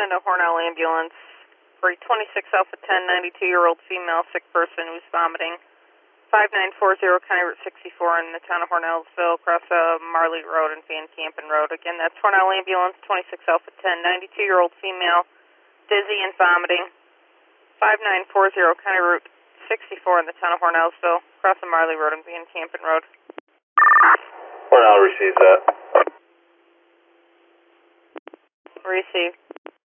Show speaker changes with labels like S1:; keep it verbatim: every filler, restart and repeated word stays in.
S1: into Hornell Ambulance for a twenty-six Alpha ten, ninety-two-year-old female sick person who's vomiting. five nine four zero County Route sixty-four in the town of Hornellsville, across uh, Marley Road and Van Campen Road. Again, that's Hornell Ambulance, twenty-six Alpha ten, ninety-two-year-old female, dizzy and vomiting. five nine four zero County Route sixty-four in the town of Hornellsville, across the Marley Road and Van Campen Road.
S2: Hornell receives that.
S1: Received.